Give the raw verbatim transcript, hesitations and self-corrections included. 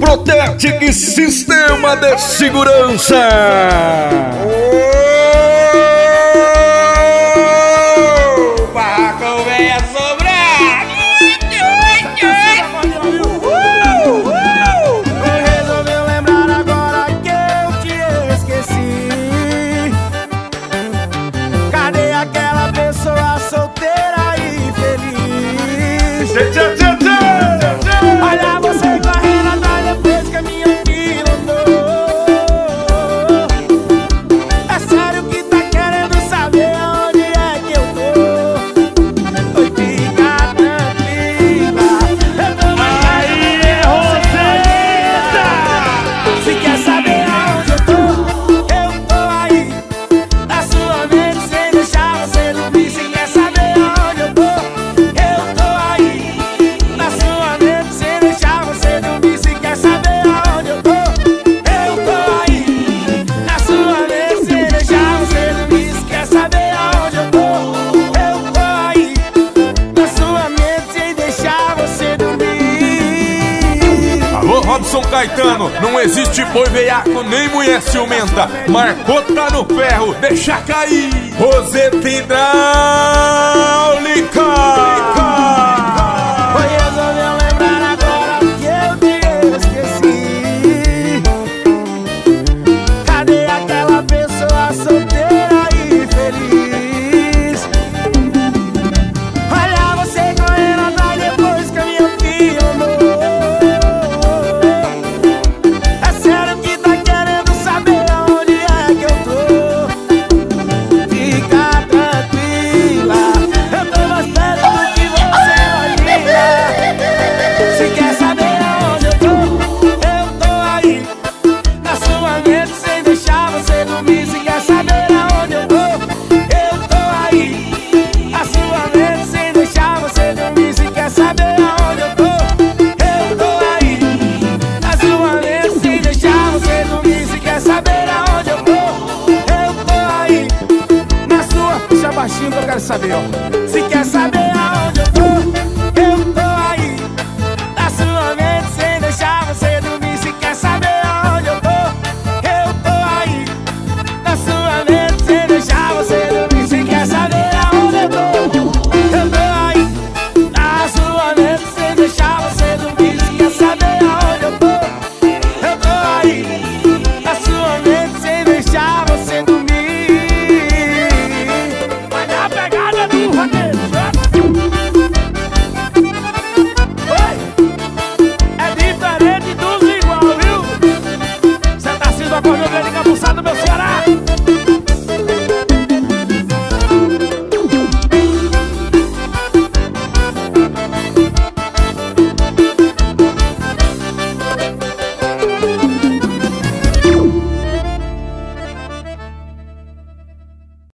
Protec Sistema de Segurança. O barracão vem assombrar. Resolveu lembrar agora que eu te esqueci. Cadê aquela pessoa solteira e feliz? Olha você correndo atrás depois que a minha fila andou. É sério que tá querendo saber onde é que eu tô? Oi, fica tranquila, eu tô Aí, Roseta! se quer saber aonde eu tô, eu tô aí. Na sua mente sem deixar você dormir. Se quer saber aonde eu tô, eu tô aí. Na sua mente sem deixar você dormir. Se quer saber aonde eu tô, eu tô aí. Na sua mente sem deixar você dormir. Se quer saber aonde eu tô, eu tô aí. Na sua mente sem deixar você dormir. Alô, Robson Caetano, não existe boi veiaco nem mulher ciumenta. Marcou, tá no ferro, deixa cair. Roseta Hidráulica.